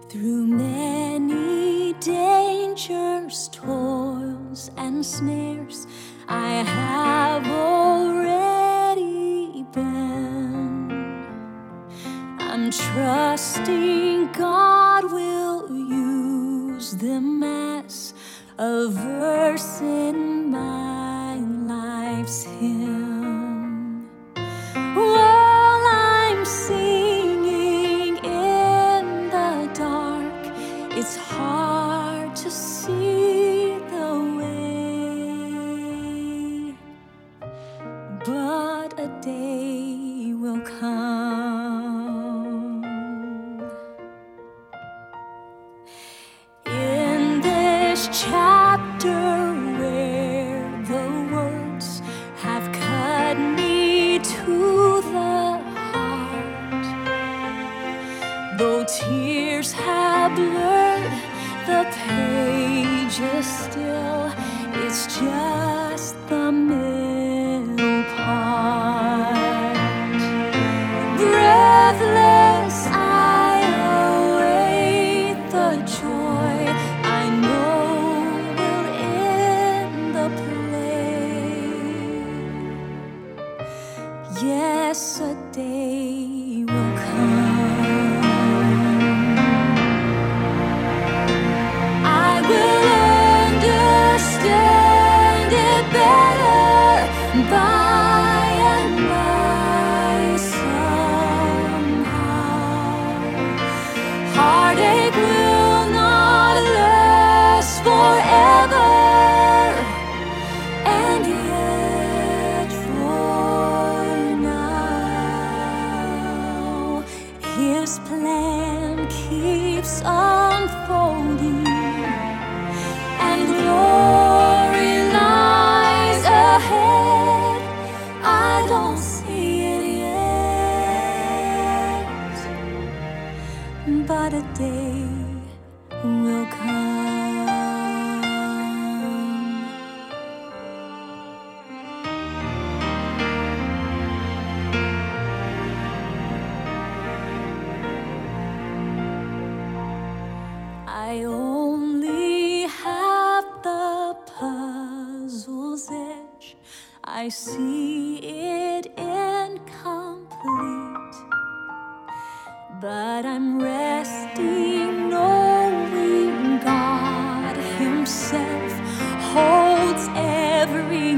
Through many dangers, toils, and snares, I have already been. I'm trusting God will use them as a verse in my life's hymn. While I'm singing in the dark, it's hard to see the way, but a day will come. In this chapter where the words have cut me to the heart, though tears have blurred the pages, still it's just the middle part. Breathless, I await the joy I know will end the play. Yes, a day will come. I will understand it better by and by somehow. Heartache will not last forever, and yet for now, His plan keeps unfolding, and glory lies ahead. I don't see it yet, but a day will come. I only have the puzzle's edge. I see it incomplete, but I'm resting knowing God Himself holds every